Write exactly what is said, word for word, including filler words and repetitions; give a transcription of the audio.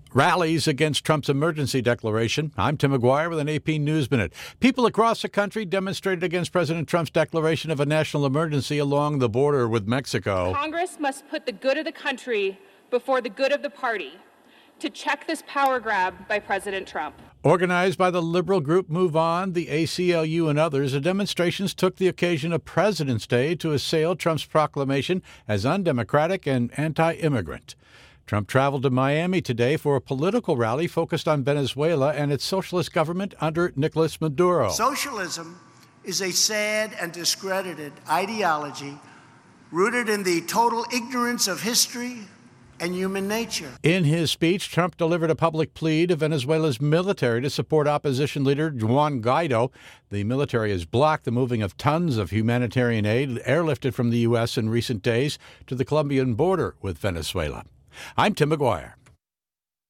Rallies against Trump's emergency declaration. I'm Tim McGuire with an A P News Minute. People across the country demonstrated against President Trump's declaration of a national emergency along the border with Mexico. Congress must put the good of the country before the good of the party to check this power grab by President Trump. Organized by the liberal group Move On, the A C L U, and others, the demonstrations took the occasion of President's Day to assail Trump's proclamation as undemocratic and anti-immigrant. Trump traveled to Miami today for a political rally focused on Venezuela and its socialist government under Nicolas Maduro. Socialism is a sad and discredited ideology rooted in the total ignorance of history and human nature. In his speech, Trump delivered a public plea to Venezuela's military to support opposition leader Juan Guaido. The military has blocked the moving of tons of humanitarian aid airlifted from the U S in recent days to the Colombian border with Venezuela. I'm Tim McGuire.